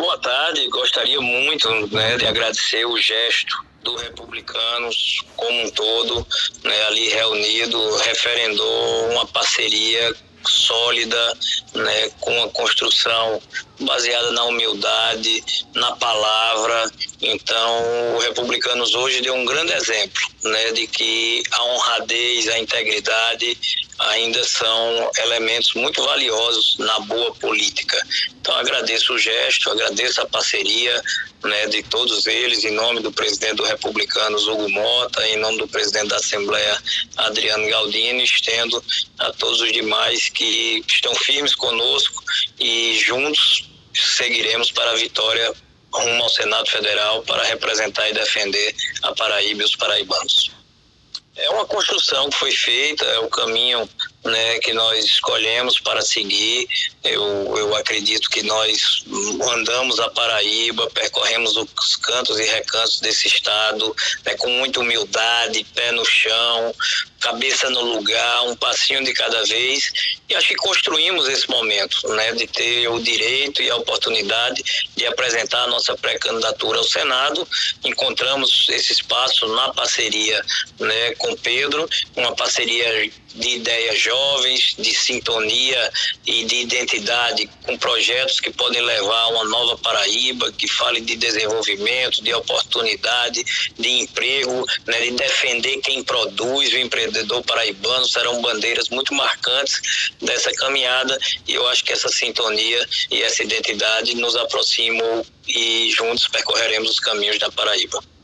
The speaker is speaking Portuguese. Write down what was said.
Boa tarde, gostaria muito, né, de agradecer o gesto do Republicanos como um todo, né, ali reunido, referendou uma parceria sólida, né, com uma construção baseada na humildade, na palavra. Então, o Republicanos hoje deu um grande exemplo, né, de que a honradez, a integridade ainda são elementos muito valiosos na boa política. Então, agradeço o gesto, agradeço a parceria, né, de todos eles, em nome do presidente do Republicanos, Hugo Mota, em nome do presidente da Assembleia, Adriano Galdini, estendo a todos os demais que estão firmes conosco e juntos seguiremos para a vitória rumo ao Senado Federal para representar e defender a Paraíba e os paraibanos. É uma construção que foi feita, é o caminho, né, que nós escolhemos para seguir. Eu acredito que nós andamos a Paraíba, percorremos os cantos e recantos desse estado, né, com muita humildade, pé no chão, cabeça no lugar, um passinho de cada vez, e acho que construímos esse momento, né, de ter o direito e a oportunidade de apresentar a nossa pré-candidatura ao Senado. Encontramos esse espaço na parceria, né, com Pedro, uma parceria de ideias jovens, de sintonia e de identidade, com projetos que podem levar a uma nova Paraíba, que fale de desenvolvimento, de oportunidade, de emprego, né, de defender quem produz, o empreendedor paraibano. Serão bandeiras muito marcantes dessa caminhada, e eu acho que essa sintonia e essa identidade nos aproximam e juntos percorreremos os caminhos da Paraíba.